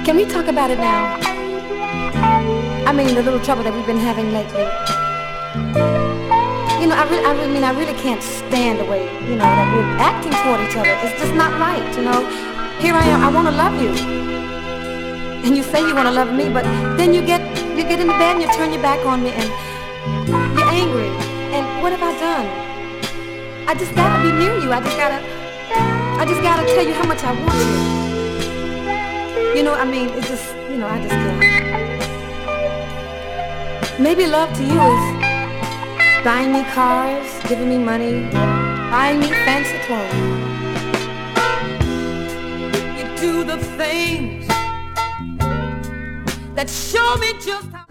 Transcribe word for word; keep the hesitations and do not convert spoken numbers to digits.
Can we talk about it now? I mean, the little trouble that we've been having lately. You know, I really, I really mean, I really can't stand the way, you know, that we're acting toward each other. It's just not right, you know. Here I am, I want to love you. And you say you want to love me, but then you get, you get in the bed and you turn your back on me and you're angry. And what have I done? I just gotta be near you. I just gotta, I just gotta tell you how much I want you. You know, I mean, it's just, you know, I just can't. Maybe love to you is buying me cars, giving me money, buying me fancy clothes. You do the things that show me just how